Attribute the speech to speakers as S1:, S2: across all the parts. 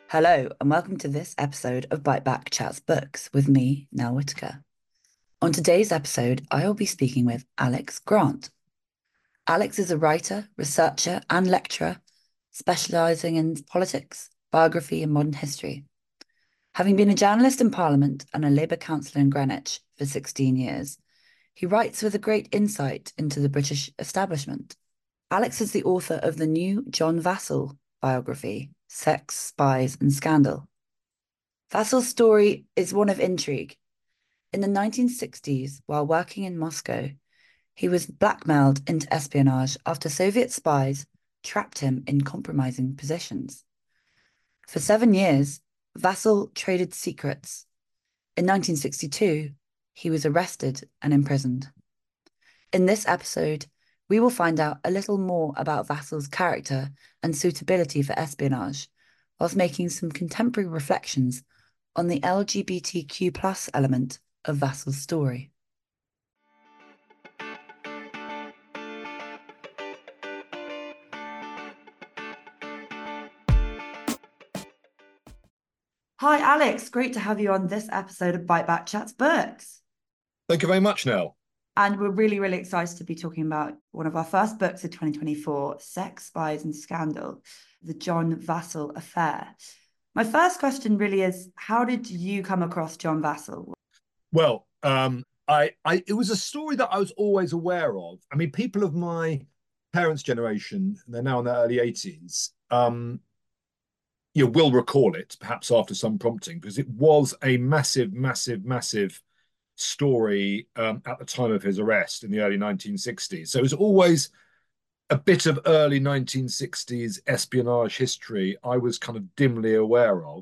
S1: Hello, and welcome to this episode of Bite Back Chats Books with me, Nell Whitaker. On today's episode, I will be speaking with Alex Grant. Alex is a writer, researcher, and lecturer specialising in politics, biography, and modern history. Having been a journalist in Parliament and a Labour councillor in Greenwich for 16 years, he writes with a great insight into the British establishment. Alex is the author of the new John Vassall biography, Sex, Spies, and Scandal. Vassall's story is one of intrigue. In the 1960s, while working in Moscow, he was blackmailed into espionage after Soviet spies trapped him in compromising positions. For 7 years, Vassall traded secrets. In 1962, he was arrested and imprisoned. In this episode, we will find out a little more about Vassall's character and suitability for espionage, whilst making some contemporary reflections on the LGBTQ plus element of Vassall's story. Hi, Alex. Great to have you on this episode of Bite Back Chats Books.
S2: Thank you very much, Nell.
S1: And we're really, really excited to be talking about one of our first books of 2024, Sex, Spies, and Scandal, the John Vassall Affair. My first question really is, how did you come across John Vassall?
S2: Well, it was a story that I was always aware of. I mean, people of my parents' generation, they're now in their early 80s, you will recall it, perhaps after some prompting, because it was a massive, massive, massive story at the time of his arrest in the early 1960s. So it was always a bit of early 1960s espionage history I was kind of dimly aware of.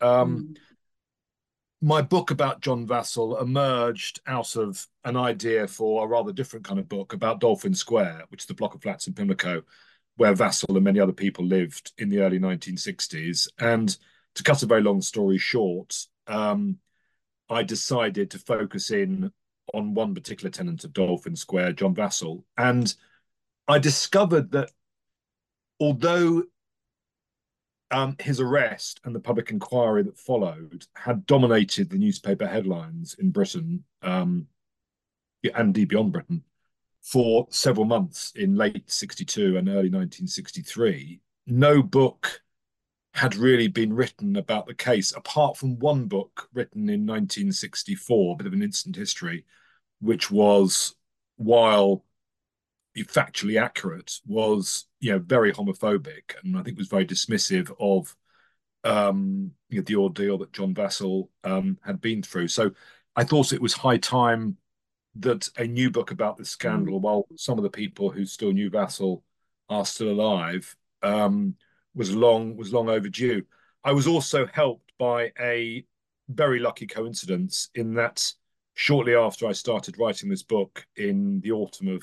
S2: My book about John Vassall emerged out of an idea for a rather different kind of book about Dolphin Square, which is the block of flats in Pimlico, where Vassall and many other people lived in the early 1960s. And to cut a very long story short, I decided to focus in on one particular tenant of Dolphin Square, John Vassall. And I discovered that although his arrest and the public inquiry that followed had dominated the newspaper headlines in Britain and indeed beyond Britain for several months in late 62 and early 1963. No book had really been written about the case, apart from one book written in 1964, a bit of an instant history, which was, while factually accurate, was very homophobic, and I think was very dismissive of the ordeal that John Vassall had been through. So I thought it was high time that a new book about this scandal, while some of the people who still knew Vassall are still alive, was long overdue. I was also helped by a very lucky coincidence in that shortly after I started writing this book in the autumn of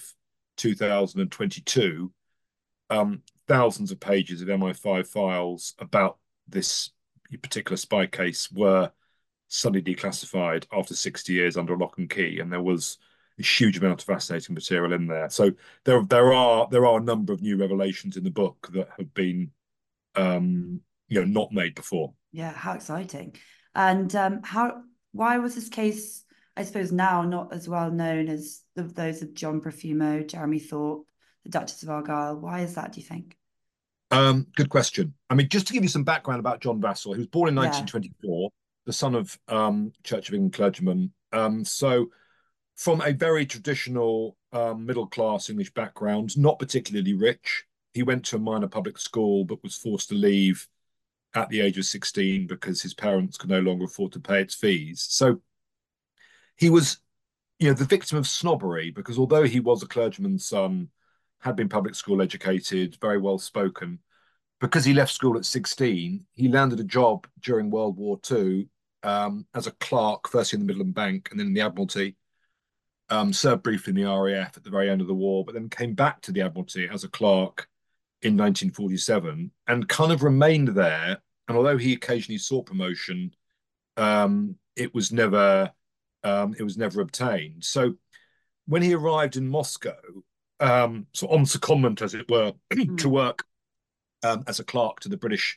S2: 2022, thousands of pages of MI5 files about this particular spy case were suddenly declassified after 60 years under lock and key, and there was a huge amount of fascinating material in there. So there are a number of new revelations in the book that have been not made before.
S1: Yeah, how exciting. And why was this case, I suppose, now not as well known as those of John Profumo, Jeremy Thorpe, the Duchess of Argyll? Why is that, do you think?
S2: Good question. I mean, just to give you some background about John Vassall, he was born in
S1: Yeah.
S2: 1924, the son of Church of England clergyman. So from a very traditional middle class English background, not particularly rich. He went to a minor public school, but was forced to leave at the age of 16 because his parents could no longer afford to pay its fees. So he was, the victim of snobbery, because although he was a clergyman's son, had been public school educated, very well spoken, because he left school at 16, he landed a job during World War II as a clerk, first in the Midland Bank and then in the Admiralty. Served briefly in the RAF at the very end of the war, but then came back to the Admiralty as a clerk in 1947 and kind of remained there. And although he occasionally sought promotion, it was never obtained. So when he arrived in Moscow, so on secondment, as it were, to work as a clerk to the British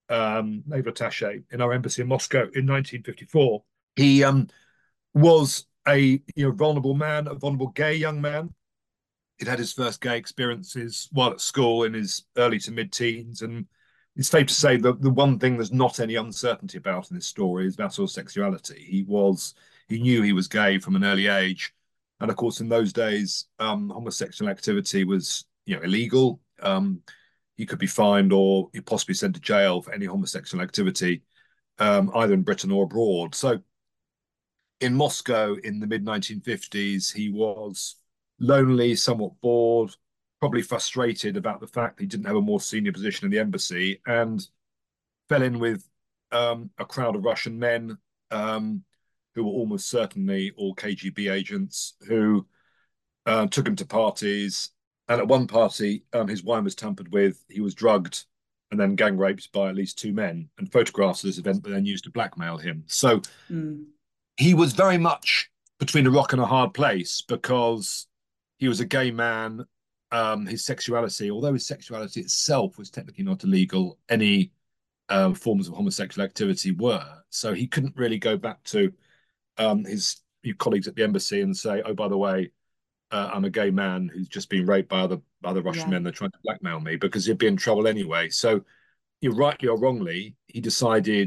S2: naval attaché in our embassy in Moscow in 1954. He was a vulnerable man, a vulnerable gay young man. He'd had his first gay experiences while at school in his early to mid-teens, and it's safe to say that the one thing there's not any uncertainty about in this story is Vassal's sexuality. He knew he was gay from an early age, and of course, in those days, homosexual activity was illegal. He could be fined or he possibly sent to jail for any homosexual activity, either in Britain or abroad. So in Moscow in the mid 1950s, he was lonely, somewhat bored, probably frustrated about the fact that he didn't have a more senior position in the embassy, and fell in with a crowd of Russian men who were almost certainly all KGB agents who took him to parties. And at one party, his wine was tampered with, he was drugged and then gang raped by at least two men. And photographs of this event were then used to blackmail him. So he was very much between a rock and a hard place because he was a gay man. His sexuality, although his sexuality itself was technically not illegal, any forms of homosexual activity were. So he couldn't really go back to his colleagues at the embassy and say, "Oh, by the way, I'm a gay man who's just been raped by other Russian men. They're trying to blackmail me," because he'd be in trouble anyway. So, rightly or wrongly, he decided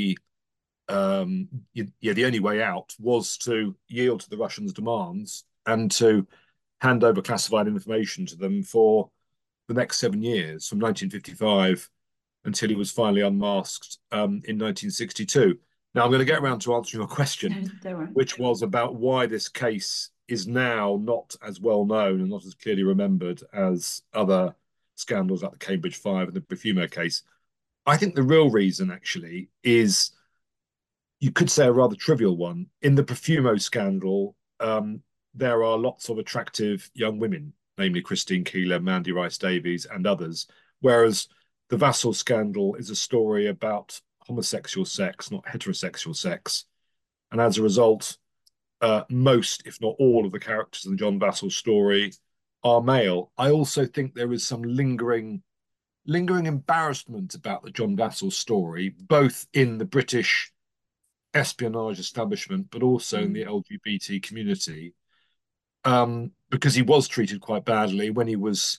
S2: the only way out was to yield to the Russians' demands and to hand over classified information to them for the next 7 years, from 1955 until he was finally unmasked in 1962. Now, I'm going to get around to answering your question, which was about why this case is now not as well known and not as clearly remembered as other scandals like the Cambridge Five and the Profumo case. I think the real reason, actually, is you could say a rather trivial one. In the Profumo scandal, there are lots of attractive young women, namely Christine Keeler, Mandy Rice Davies, and others, whereas the Vassal scandal is a story about homosexual sex, not heterosexual sex. And as a result, most, if not all, of the characters in the John Vassal story are male. I also think there is some lingering embarrassment about the John Vassal story, both in the British espionage establishment, but also in the LGBT community, because he was treated quite badly when he was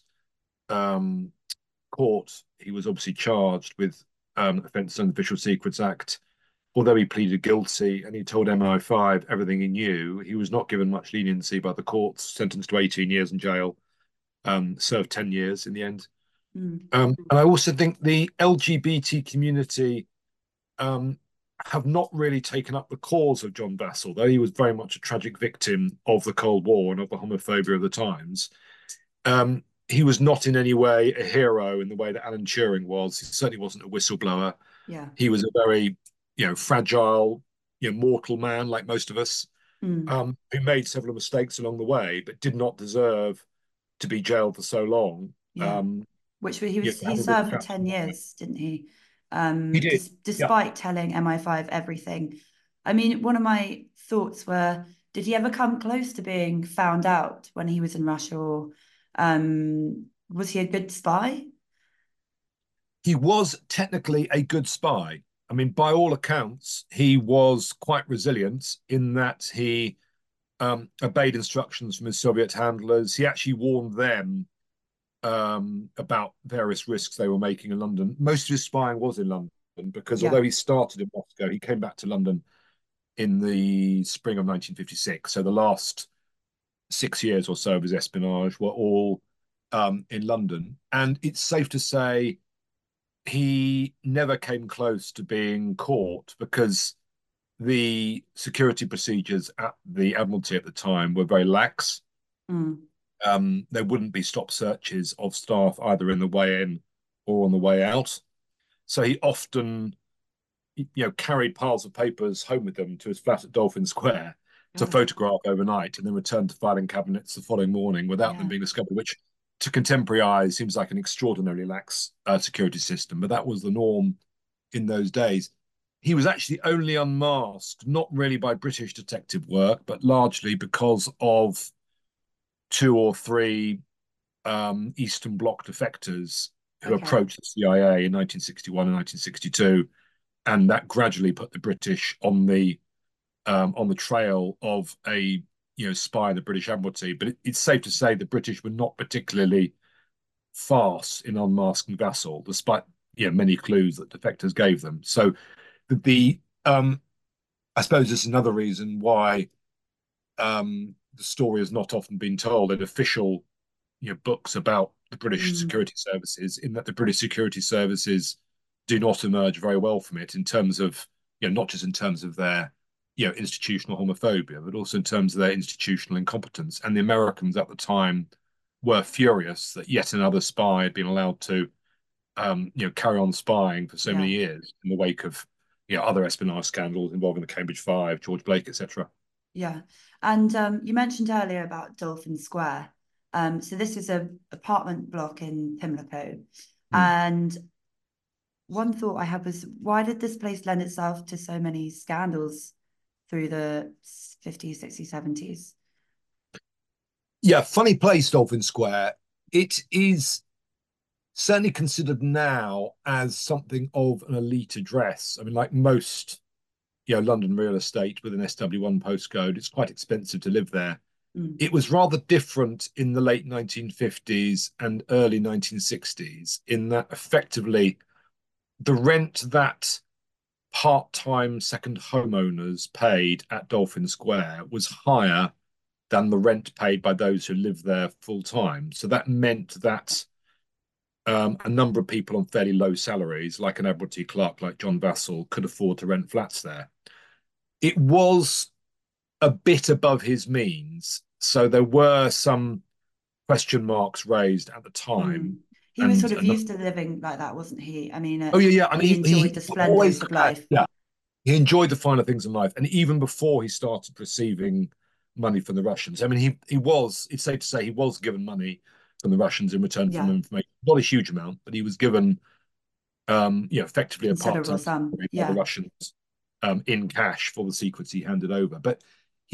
S2: caught. He was obviously charged with offence under the Official Secrets Act. Although he pleaded guilty and he told MI5 everything he knew, he was not given much leniency by the courts, sentenced to 18 years in jail, served 10 years in the end. And I also think the LGBT community have not really taken up the cause of John Vassal, though he was very much a tragic victim of the Cold War and of the homophobia of the times. He was not in any way a hero in the way that Alan Turing was. He certainly wasn't a whistleblower.
S1: Yeah.
S2: He was a very, fragile, mortal man like most of us, who made several mistakes along the way, but did not deserve to be jailed for so long.
S1: Yeah. Which he served for 10 years, didn't he?
S2: He did.
S1: Despite telling MI5 everything. I mean, one of my thoughts were, did he ever come close to being found out when he was in Russia, or was he a good spy?
S2: He was technically a good spy. I mean, by all accounts, he was quite resilient in that he obeyed instructions from his Soviet handlers. He actually warned them about various risks they were making in London. Most of his spying was in London because although he started in Moscow, he came back to London in the spring of 1956. So the last 6 years or so of his espionage were all in London. And it's safe to say he never came close to being caught because the security procedures at the Admiralty at the time were very lax. There wouldn't be stop searches of staff either in the way in or on the way out. So he often, carried piles of papers home with them to his flat at Dolphin Square to photograph overnight and then return to filing cabinets the following morning without them being discovered, which to contemporary eyes seems like an extraordinarily lax security system, but that was the norm in those days. He was actually only unmasked, not really by British detective work, but largely because of two or three Eastern Bloc defectors who
S1: Okay.
S2: approached the CIA in 1961 and 1962, and that gradually put the British on the trail of a spy in the British Admiralty. But it's safe to say the British were not particularly fast in unmasking Vassal, despite many clues that defectors gave them. So the I suppose it's another reason why the story has not often been told in official books about the British
S1: Mm,
S2: security services, in that the British security services do not emerge very well from it in terms of not just in terms of their institutional homophobia, but also in terms of their institutional incompetence. And the Americans at the time were furious that yet another spy had been allowed to carry on spying for so many
S1: yeah.
S2: years in the wake of other espionage scandals involving the Cambridge Five, George Blake, etc.
S1: Yeah. And you mentioned earlier about Dolphin Square. So this is a apartment block in Pimlico.
S2: Hmm.
S1: And one thought I had was, why did this place lend itself to so many scandals through the 50s, 60s, 70s?
S2: Yeah, funny place, Dolphin Square. It is certainly considered now as something of an elite address. I mean, like most, London real estate with an SW1 postcode, it's quite expensive to live there.
S1: Mm.
S2: It was rather different in the late 1950s and early 1960s in that effectively the rent that part-time second homeowners paid at Dolphin Square was higher than the rent paid by those who lived there full time. So that meant that a number of people on fairly low salaries, like an Admiralty clerk like John Vassall, could afford to rent flats there. It was a bit above his means, so there were some question marks raised at the
S1: Mm.
S2: time.
S1: He was sort
S2: And
S1: of used to living like that, wasn't he? I mean,
S2: oh yeah, yeah. I
S1: he
S2: mean,
S1: enjoyed the
S2: he always
S1: splendors of
S2: had,
S1: life.
S2: yeah, he enjoyed the finer things in life, and even before he started receiving money from the Russians, I mean, he was. It's safe to say he was given money from the Russians in return for
S1: Yeah,
S2: information. Not a huge amount, but he was given, effectively a
S1: considerable
S2: part-time
S1: sum.
S2: salary by the
S1: Yeah.
S2: Russians in cash for the secrets he handed over. But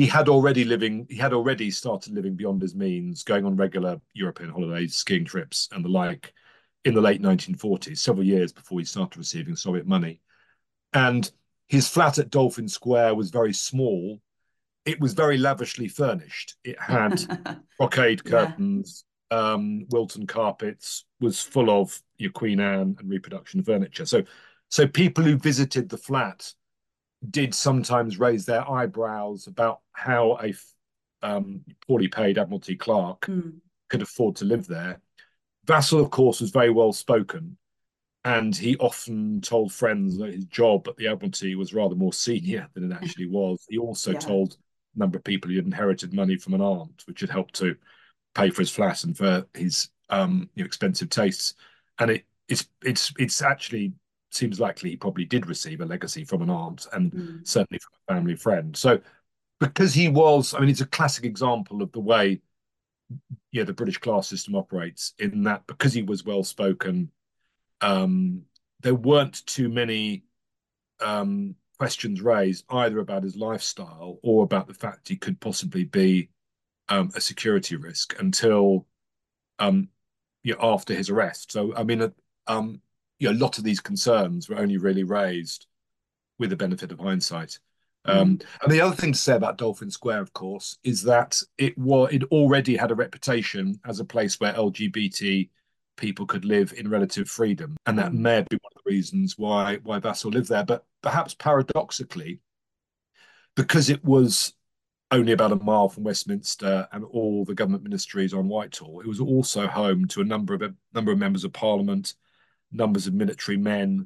S2: he had already started living beyond his means, going on regular European holidays, skiing trips, and the like, in the late 1940s, several years before he started receiving Soviet money. And his flat at Dolphin Square was very small. It was very lavishly furnished. It had brocade
S1: Yeah.
S2: curtains, Wilton carpets, was full of your Queen Anne and reproduction furniture. So people who visited the flat did sometimes raise their eyebrows about how a poorly paid Admiralty clerk
S1: Mm.
S2: could afford to live there. Vassal, of course, was very well spoken, and he often told friends that his job at the Admiralty was rather more senior than it actually was. He also
S1: Yeah.
S2: told a number of people he had inherited money from an aunt, which had helped to pay for his flat and for his expensive tastes. And it's actually seems likely he probably did receive a legacy from an aunt and
S1: Mm.
S2: certainly from a family friend. So because he was, I mean, it's a classic example of the way the British class system operates, in that because he was well spoken, um, there weren't too many questions raised either about his lifestyle or about the fact he could possibly be a security risk until um, after his arrest. So, I mean, a lot of these concerns were only really raised with the benefit of hindsight.
S1: Mm.
S2: And the other thing to say about Dolphin Square, of course, is that it already had a reputation as a place where LGBT people could live in relative freedom, and that
S1: Mm.
S2: may have been one of the reasons why Vassal lived there. But perhaps paradoxically, because it was only about a mile from Westminster and all the government ministries on Whitehall, it was also home to a number of members of Parliament, numbers of military men,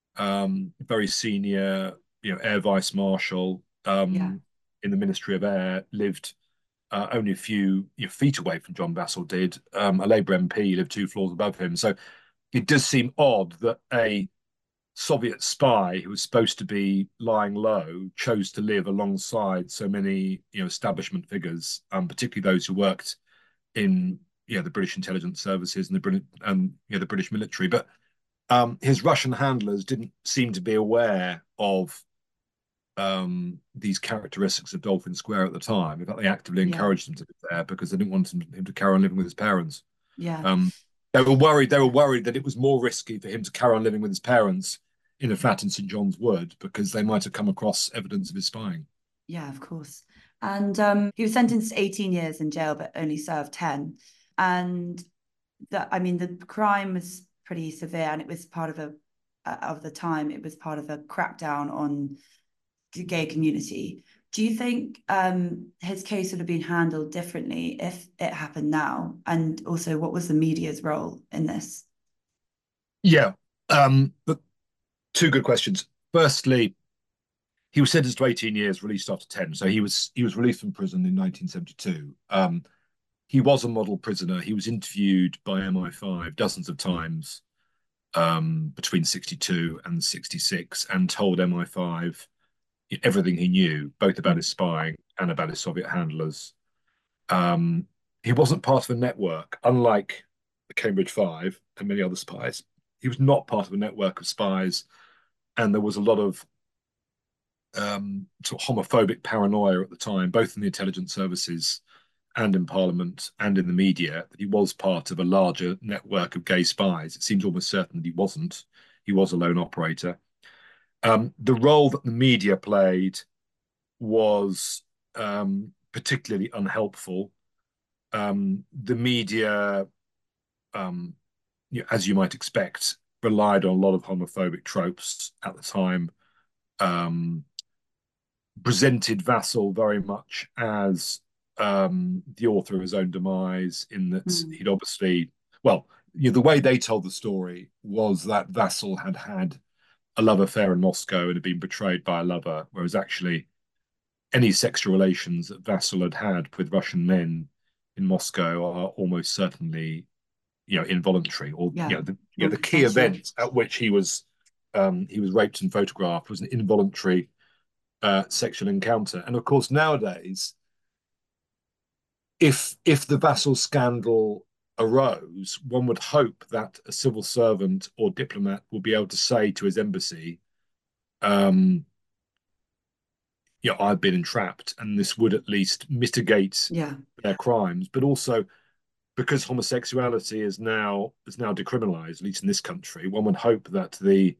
S2: very senior, Air Vice Marshal
S1: Yeah.
S2: in the Ministry of Air lived only a few feet away from John Vassall did. A Labour MP lived 2 floors above him. So it does seem odd that a Soviet spy who was supposed to be lying low chose to live alongside so many establishment figures, particularly those who worked in the British intelligence services and the British military. But his Russian handlers didn't seem to be aware of these characteristics of Dolphin Square at the time. In fact, they actively
S1: Yeah.
S2: encouraged him to live there because they didn't want him to carry on living with his parents.
S1: Yeah.
S2: Um, They were worried that it was more risky for him to carry on living with his parents in a flat in St John's Wood because they might have come across evidence of his spying.
S1: Yeah, of course. And he was sentenced to 18 years in jail, but only served 10. And I mean, the crime was pretty severe, and it was part of of the time, it was part of a crackdown on the gay community. Do you think his case would have been handled differently if it happened now? And also, what was the media's role in this?
S2: Yeah, but two good questions. Firstly, he was sentenced to 18 years, released after 10. So he was released from prison in 1972. He was a model prisoner. He was interviewed by MI5 dozens of times between 62 and 66 and told MI5 everything he knew, both about his spying and about his Soviet handlers. Um, he wasn't part of a network, unlike the Cambridge Five and many other spies. He was not part of a network of spies, and there was a lot of sort of homophobic paranoia at the time, both in the intelligence services and in Parliament and in the media, that he was part of a larger network of gay spies. It seems almost certain that he wasn't. He was a lone operator. The role that the media played was particularly unhelpful. The media, as you might expect, relied on a lot of homophobic tropes at the time. Um, Presented Vassal very much as the author of his own demise, in that
S1: Mm.
S2: he'd obviously, well, the way they told the story was that Vassal had had a love affair in Moscow and had been betrayed by a lover, whereas actually any sexual relations that Vassal had had with Russian men in Moscow are almost certainly, involuntary, or
S1: Yeah,
S2: the key
S1: non-consensual.
S2: event at which he was raped and photographed was an involuntary sexual encounter. And of course, nowadays, if the Vassal scandal arose, one would hope that a civil servant or diplomat will be able to say to his embassy, um, I've been entrapped, and this would at least mitigate
S1: Yeah,
S2: their crimes. But also, because homosexuality is now decriminalized, at least in this country, one would hope that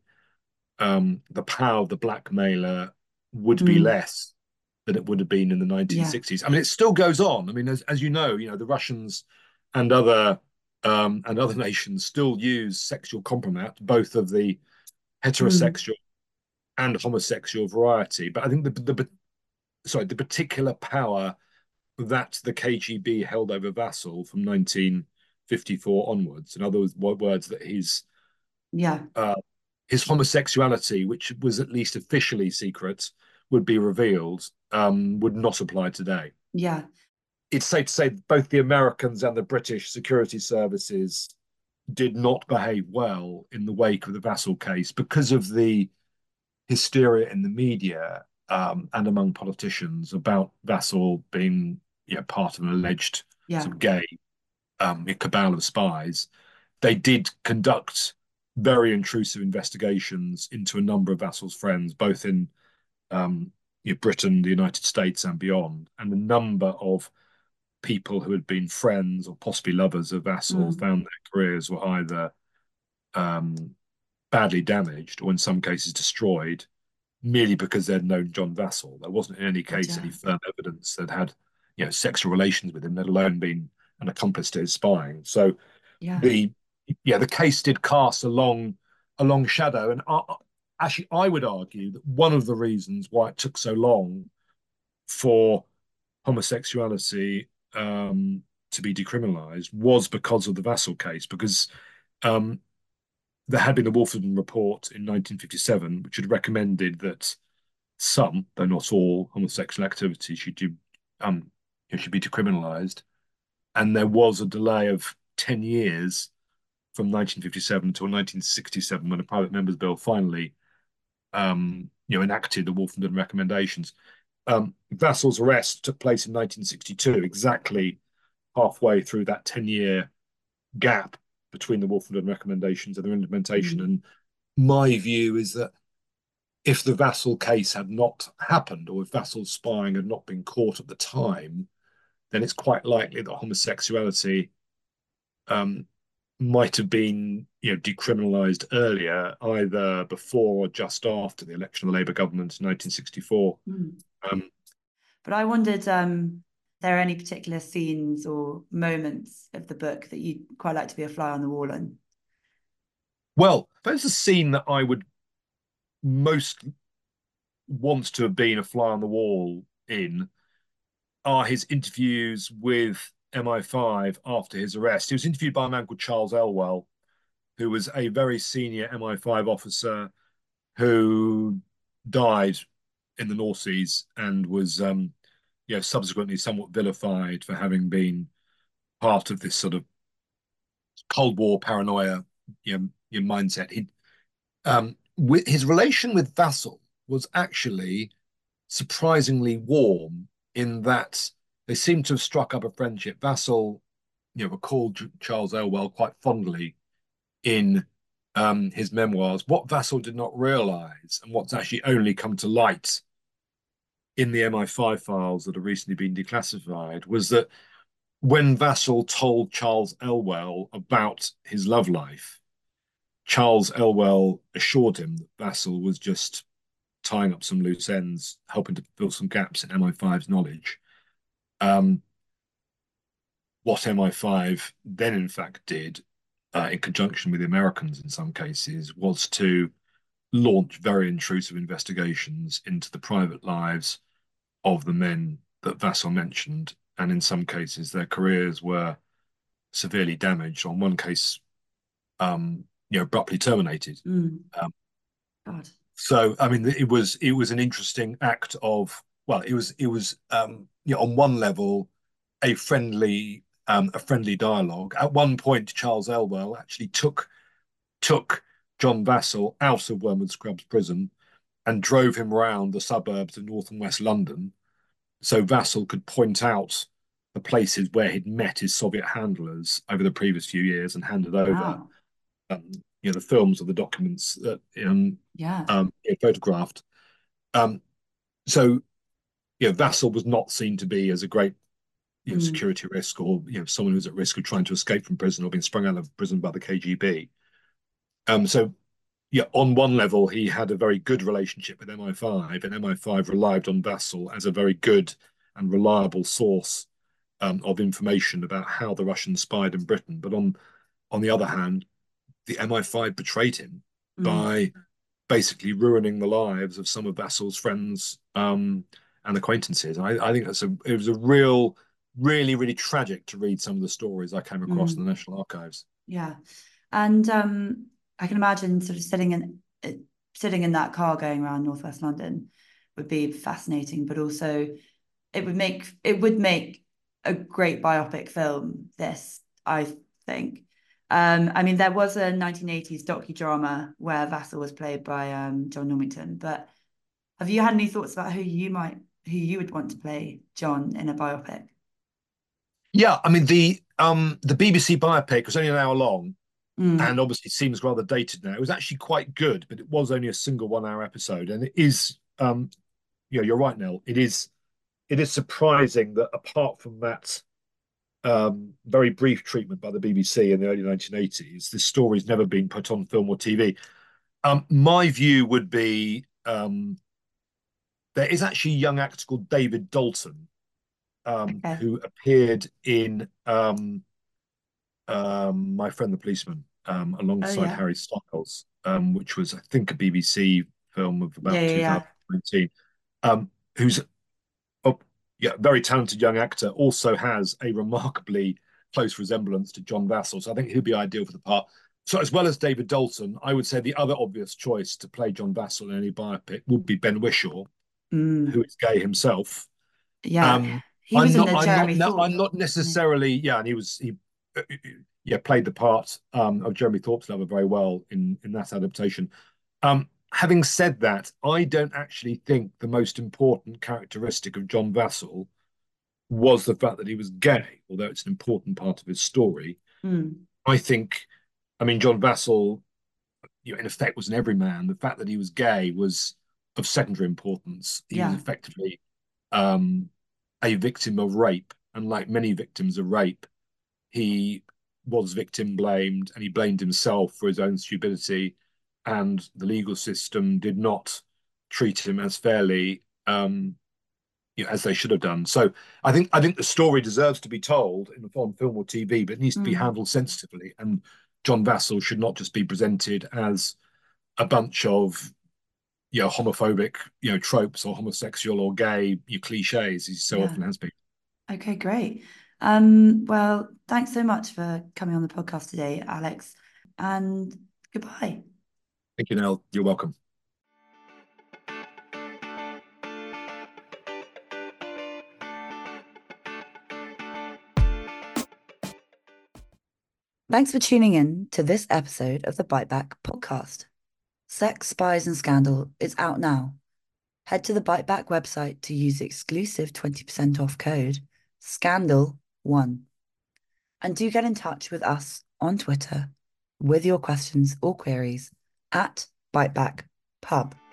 S2: the power of the blackmailer would be
S1: mm.
S2: less than it would have been in the
S1: Yeah,
S2: 1960s. I mean, it still goes on. I mean, as the Russians and other nations still use sexual compromat, both of the
S1: mm.
S2: heterosexual and homosexual variety. But I think the particular power that the KGB held over Vassal from 1954 onwards, in other words, that
S1: Yeah,
S2: uh, his homosexuality, which was at least officially secret, would be revealed, would not apply today.
S1: yeah,
S2: It's safe to say both the Americans and the British security services did not behave well in the wake of the Vassal case because of the hysteria in the media and among politicians about Vassal being part of an alleged
S1: yeah.
S2: sort of gay cabal of spies. They did conduct very intrusive investigations into a number of Vassal's friends, both in Britain, the United States, and beyond. And a number of people who had been friends or possibly lovers of Vassal
S1: Mm.
S2: found their careers were either um, badly damaged or in some cases destroyed merely because they'd known John Vassal. There wasn't in any
S1: God,
S2: case any
S1: yeah,
S2: firm evidence that had sexual relations with him, let alone been an accomplice to his spying. So
S1: yeah,
S2: the the case did cast a long shadow, and actually I would argue that one of the reasons why it took so long for homosexuality to be decriminalised was because of the Vassal case, because um, there had been a Wolfenden report in 1957 which had recommended that some, though not all, homosexual activity should be decriminalised, and there was a delay of 10 years from 1957 to 1967 when a private member's bill finally enacted the Wolfenden recommendations. Vassal's arrest took place in 1962, exactly halfway through that 10-year gap between the Wolfenden recommendations and their implementation.
S1: mm.
S2: And my view is that if the Vassal case had not happened, or if Vassal's spying had not been caught at the time, then it's quite likely that homosexuality um, might have been, decriminalised earlier, either before or just after the election of the Labour government in 1964.
S1: Mm.
S2: Um,
S1: But I wondered, there are any particular scenes or moments of the book that you'd quite like to be a fly on the wall in?
S2: well, there's a scene that I would most want to have been a fly on the wall in are his interviews with MI5 after his arrest. He was interviewed by a man called Charles Elwell, who was a very senior MI5 officer who died in the North Seas and was, subsequently somewhat vilified for having been part of this sort of Cold War paranoia, mindset. With his relation with Vassal was actually surprisingly warm in that they seem to have struck up a friendship. Vassal, recalled Charles Elwell quite fondly in his memoirs. What Vassal did not realize, and what's actually only come to light in the MI5 files that have recently been declassified, was that when Vassal told Charles Elwell about his love life, Charles Elwell assured him that Vassal was just tying up some loose ends, helping to fill some gaps in MI5's knowledge. Um, what MI5 then, in fact, did, in conjunction with the Americans in some cases, was to launch very intrusive investigations into the private lives of the men that Vassal mentioned. And in some cases, their careers were severely damaged. On one case, abruptly terminated.
S1: Mm.
S2: Um,
S1: God.
S2: so, I mean, it was an interesting act of, well, it was on one level a friendly dialogue. At one point, Charles Elwell actually took John Vassal out of Wormwood Scrubs prison and drove him around the suburbs of North and West London, so Vassal could point out the places where he'd met his Soviet handlers over the previous few years and handed over,
S1: Wow.
S2: the films or the documents that
S1: Yeah.
S2: he photographed. Um, so, Vassal was not seen to be as a great,
S1: Mm.
S2: security risk, or someone who's at risk of trying to escape from prison or being sprung out of prison by the KGB. So, yeah, on one level, he had a very good relationship with MI5, and MI5 relied on Vassal as a very good and reliable source of information about how the Russians spied in Britain. But on the other hand, the MI5 betrayed him
S1: Mm.
S2: by basically ruining the lives of some of Vassal's friends and acquaintances. And I think it was a really, really tragic to read some of the stories I came across in
S1: Mm.
S2: the National Archives.
S1: Yeah. And I can imagine sort of sitting in that car going around Northwest London would be fascinating, but also it would make a great biopic film, this, I think. I mean, there was a 1980s docudrama where Vassal was played by John Normington, but have you had any thoughts about who you would want to play John in a biopic?
S2: Yeah, I mean the BBC biopic was only an hour long,
S1: Mm.
S2: and obviously seems rather dated now. It was actually quite good, but it was only a single 1 hour episode, and it is you're right, Nell. It is surprising that apart from that very brief treatment by the BBC in the early 1980s, this story's never been put on film or TV. My view would be there is actually a young actor called David Dalton
S1: Okay.
S2: who appeared in My Friend the Policeman
S1: Oh
S2: alongside
S1: yeah.
S2: Harry Styles, which was, I think, a BBC film of
S1: Yeah,
S2: about
S1: yeah, yeah.
S2: 2019, who's oh, yeah, very talented young actor, also has a remarkably close resemblance to John Vassal. So I think he'd be ideal for the part. So as well as David Dalton, I would say the other obvious choice to play John Vassal in any biopic would be Ben Whishaw, who
S1: Mm.
S2: is gay himself.
S1: Yeah.
S2: Um,
S1: He was
S2: I'm
S1: in
S2: not.
S1: the
S2: I'm not.
S1: Jeremy
S2: No,
S1: Thorpe,
S2: I'm not
S1: wasn't he?
S2: necessarily. Yeah, and he uh, yeah, played the part of Jeremy Thorpe's lover very well in that adaptation. Having said that, I don't actually think the most important characteristic of John Vassal was the fact that he was gay, although it's an important part of his story.
S1: Mm.
S2: I think, I mean, John Vassal, in effect, was an everyman. The fact that he was gay was of secondary importance. He was
S1: Yeah.
S2: effectively um, a victim of rape, and like many victims of rape, he was victim blamed, and he blamed himself for his own stupidity, and the legal system did not treat him as fairly as they should have done. So I think the story deserves to be told in the on film or TV, but it needs to be
S1: Mm.
S2: handled sensitively. And John Vassell should not just be presented as a bunch of homophobic tropes or homosexual or gay cliches. He so
S1: Yeah.
S2: often has been.
S1: Okay, great. Well, thanks so much for coming on the podcast today, Alex, and goodbye.
S2: Thank you, Nell. You're welcome.
S1: Thanks for tuning in to this episode of the Bite Back podcast. Sex, Spies, and Scandal is out now. Head to the Bite Back website to use the exclusive 20% off code SCANDAL1. And do get in touch with us on Twitter with your questions or queries at BiteBackPub.